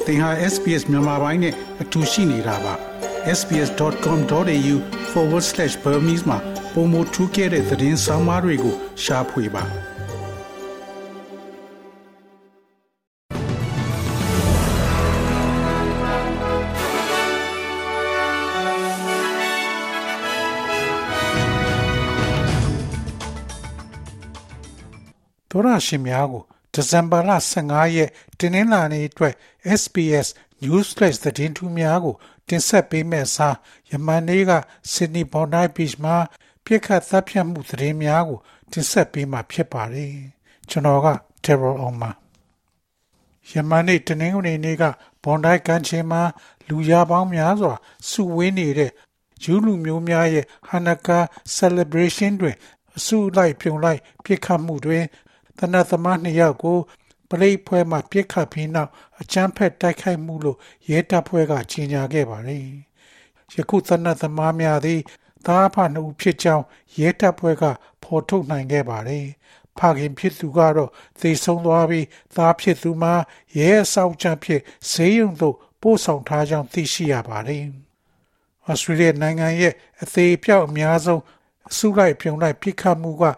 သင်ဟာ SPS မြန်မာပိုင်းနဲ့အတူရှိနေတာပါ sbs.com.au/Burmese မှာပုံမထူးခဲ့တဲ့သတင်းစာမားတွေကိုရှားဖွေပါသောရရှိများကိုဒီဇင်ဘာလ15ရက်တင်းနှင်းလာနေ့အတွက် SBS Newsflash သတင်းထူးများကိုတင်ဆက်ပေးမယ့်အစားယမန်နေ့က Sydney Bondi Beach မှာပြစ်ခတ်သတ်ဖြတ်မှုသတင်းများကိုတင်ဆက်ပေးမှာဖြစ်ပါတယ်။ကျွန်တော်က Terrell Oma ယမန်နေ့တင်းနှင်းနေ့က Bondi ကမ်းခြေမှာလူရပေါင်းများစွာစုဝေးနေတဲ့ဂျူးလူမျိုးများရဲ့ Hanukkah Celebration တွင်အစုလိုက်ပြုံလိုက်ပြစ်ခတ်မှုတွင်တနတ်သမား2ယောက်ကိုပရိတ်ဖွဲမှပြစ်ခတ်ပြီးနောက်အကြမ်းဖက်တိုက်ခိုက်မှုလို့ရဲတပ်ဖွဲ့ကကြေညာခဲ့ပါတယ်။ယခုတနတ်သမားများသည်သားအဖ2ဦးဖြစ်ကြောင်းရဲတပ်ဖွဲ့ကဖော်ထုတ်နိုင်ခဲ့ပါတယ်။ဖခင်ဖြစ်သူကတော့သေဆုံးသွားပြီးသားဖြစ်သူမှာရဲအစောင့်ချဖြင့်ဈေးရုံသို့ပို့ဆောင်ထားကြောင်းသိရှိရပါတယ်။ဩစတြေးလျနိုင်ငံရဲ့အသေးအပျောက်အများဆုံးအစုလိုက်ပြုံလိုက်ပြစ်ခတ်မှုက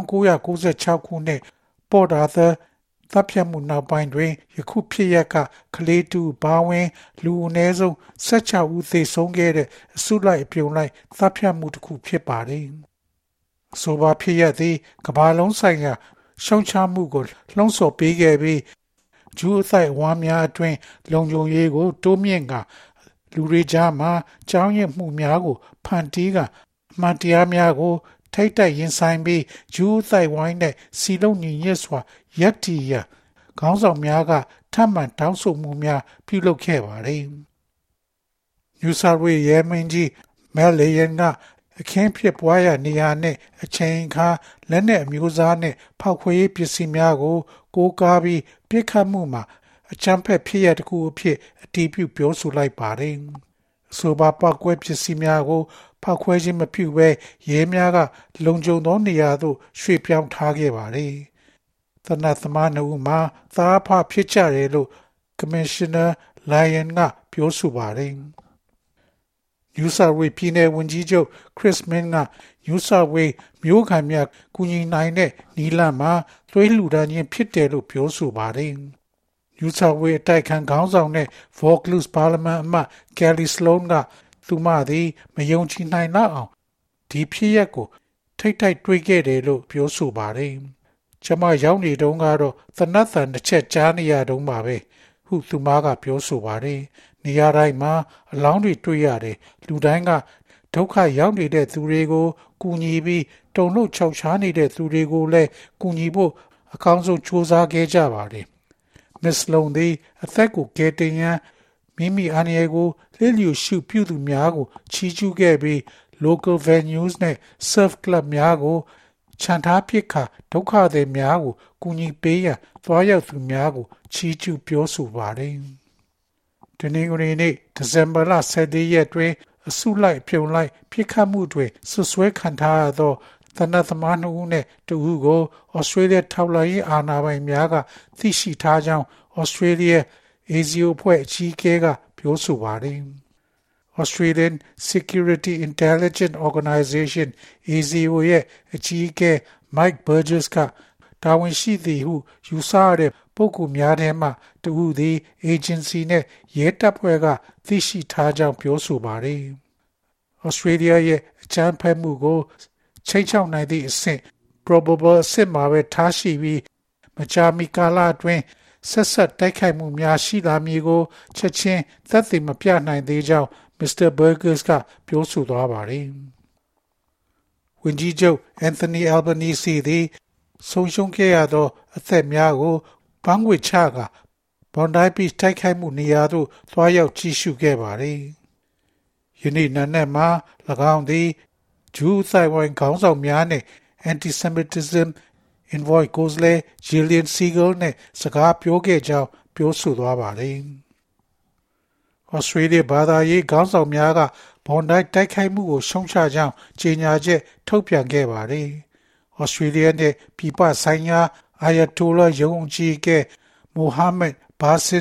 1996ခုနှစ်Port Arthur တပ်ဖြတ်မှုနောက်ပိုင်းတွင်ယခုဖြစ်ရပ်ကကလေးတူဘာဝင်လူအနည်းဆုံး16ဦးသေဆုံးခဲ့တဲ့အစုလိုက်ပြုံလိုက်တပ်ဖြတ်မှုတစ်ခုဖြစ်ပါတယ်။ဆိုပါဖြစ်ရပ်သည်ကမ္ဘာလုံးဆိုင်ရာရှုံချမှုကိုလှုံ့ဆော်ပေးခဲ့ပြီးဂျူးအသိုက်အဝန်းများအတွင်းလုံခြုံရေးကိုတိုးမြင့်ကလူတွေကြားမှာကြောင်းရမှုများကိုဖန်တီးကအမှန်တရားများကိုထိတ်တိုက်ရင်ဆိုင်ပြီးဂျူးသိုက်ဝိုင်းနဲ့စီလုံးညီညွတ်စွာရပ်တည်ရန်ခေါင်းဆောင်များကထပ်မံတောင်းဆိုမှုများပြုလုပ်ခဲ့ပါတယ်။ New South Wales ရဲမင်းကြီး Mel Lyon ကအခင်းဖြစ်ပွားရာနေရာနဲ့အချိန်အခါလက်နက်အမျိုးအစားနဲ့ဖောက်ခွဲရေးပစ္စည်းများကိုကိုးကားပြီးပြစ်ခတ်မှုမှာအကြမ်းဖက်ဖြစ်ရပ်တစ်ခုအဖြစ်အတည်ပြုပြောဆိုလိုက်ပါတယ်။ဆိုပါပောက်ကွဲပစ္စည်းများကိုဖောက်ခွဲခြင်းမပြုဘဲရဲများကလုံခြုံသောနေရာသို့ရွှေ့ပြောင်းထားခဲ့ပါတယ်။သနတ်သမား2ဦးမှာသားအဖဖြစ်ကြတယ်လို့ Commissioner Lyon ကပြောဆိုပါတယ်။ New South Wales ပြည်နယ်ဝန်ကြီးချုပ် Chris Minns က New South Wales မြို့ခံများကူညီနိုင်တဲ့နည်းလမ်းမှာသွေးလှူဒါန်းခြင်းဖြစ်တယ်လို့ပြောဆိုပါတယ်။ New South Wales အတိုက်ခံခေါင်းဆောင်တဲ့ Vaucluse ပါလီမန်အမတ် Kelly Sloan ကသူမသည်မယုံကြည်နိုင်လောက်အောင်ဒီဖြစ်ရပ်ကိုထိတ်တိုက်တွေ့ခဲ့တယ်လို့ပြောဆိုပါတယ်။ကျွန်မရောက်နေတုန်းကတော့သနတ်သံတစ်ချက်ကြားနေရတုန်းပါပဲဟုသူမကပြောဆိုပါတယ်။နေရာတိုင်းမှာအလောင်းတွေတွေ့ရတယ်။လူတိုင်းကဒုက္ခရောက်နေတဲ့သူတွေကိုကူညီပြီးတုန်လှုပ်ခြောက်ခြားနေတဲ့သူတွေကိုလည်းကူညီဖို့အကောင်းဆုံးကြိုးစားခဲ့ကြပါတယ်။ Miss Sloan သည်အသက်ကိုကယ်တင်ရန်မိမိအန္တရာယ်ကိုလျစ်လျူရှုပြုသူများကိုချီးကျူးခဲ့ပြီး local venues နဲ့ surf club များကိုခြံထားပစ်ခါဒုက္ခသည်များကိုကူညီပေးရန်သွားရောက်သူများကိုချီးကျူးပြောဆိုပါတယ်။ဒီနေ့ဒီဇင်ဘာလ14ရက်တွင်အစုလိုက်ပြုံလိုက်ပြစ်ခတ်မှုတွင်ဆွဆွဲခံထားရသောသနတ်သမား2ဦးနဲ့2ဦးကို Australia ထောက်လှမ်းရေးအာဏာပိုင်များကသိရှိထားကြောင်း Australia ASIO အဖွဲ့အကြီးအကဲကပြောဆိုပါတယ်။ Australian Security Intelligence Organisation ASIO ရဲ့အကြီးအကဲ Mike Burgess ကတာဝန်ရှိသည်ဟုယူဆရတဲ့ပုဂ္ဂိုလ်များထဲမှတဦးသည် agency နဲ့ရဲတပ်ဖွဲ့ကသိရှိထားကြောင်းပြောဆိုပါတယ်။ Australia ရဲ့အကြမ်းဖက်မှုကိုချိန်ချောက်နိုင်သည့်အဆင့် probable အဆင့်မှာပဲထားရှိပြီးမကြာမီကာလအတွင်းဆက်တိုက်ခိုက်မှုများရှိလာမည်ကိုချက်ချင်းသက်သေမပြနိုင်သေးကြောင်း Mr. Burgess ကပြောဆိုသွားပါတယ်။ဝန်ကြီးချုပ် Anthony Albanese သည်ဆုံးရှုံးခဲ့ရသောအသက်များကိုပန်းငွေချက Bondi Beach တိုက်ခိုက်မှုနေရာသို့သွားရောက်ကြည့်ရှုခဲ့ပါတယ်။ယနေ့နံနက်မှာ၎င်းသည်ဂျူးသိုက်ဝိုင်းခေါင်းဆောင်များနဲ့ Anti-Semitism Envoy ကိုယ်စားလှယ် Gillian Segal နဲ့စကားပြောခဲ့ကြောင်းပြောဆိုသွားပါတယ်။ Australia ဘာသာရေးခေါင်းဆောင်များက Bondi တိုက်ခိုက်မှုကိုရှုံချကြောင်းကြေညာချက်ထုတ်ပြန်ခဲ့ပါတယ်။ Australia နဲ့ပြည်ပဆိုင်ရာ Ayatollah ရုံးအကြီးအကဲ Mohammed Basin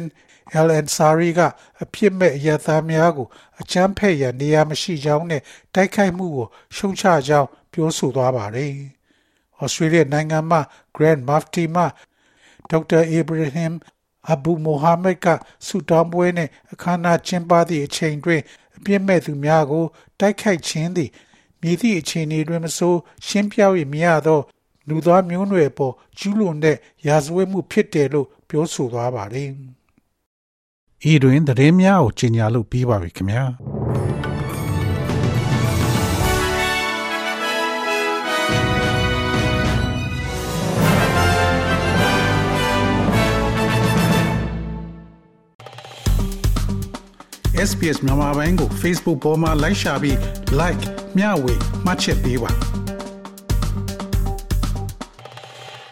El Ansari ကအဖြစ်မဲ့အရပ်သားများကိုအကြမ်းဖက်ရန်နေရာမရှိကြောင်းနဲ့တိုက်ခိုက်မှုကိုရှုံချကြောင်းပြောဆိုသွားပါတယ်။ Australia နိုင်ငံမှ Grand Mufti မှဒေါက်တာ Ibrahim Abu Mohammed ကဆုတောင်းပွဲနှင့်အခမ်းအနားကျင်းပသည့်အချိန်တွင်အပြစ်မဲ့သူများကိုတိုက်ခိုက်ခြင်းသည်မည်သည့်အခြေအနေတွင်မဆိုရှင်းပြ၍မရသောလူသားမျိုးနွယ်အပေါ်ကျူးလွန်တဲ့ရာဇဝတ်မှုဖြစ်တယ်လို့ပြောဆိုသွားပါတယ်။ဤတွင်သတင်းများကိုကြီးညာလို့ပြီးပါပြီခင်ဗျာ။ SBS မြန်မာပိုင်းကို Facebook ပေါ်မှာ like ရှာပြီး like မျှဝေမှတ်ချက်ပေးပါ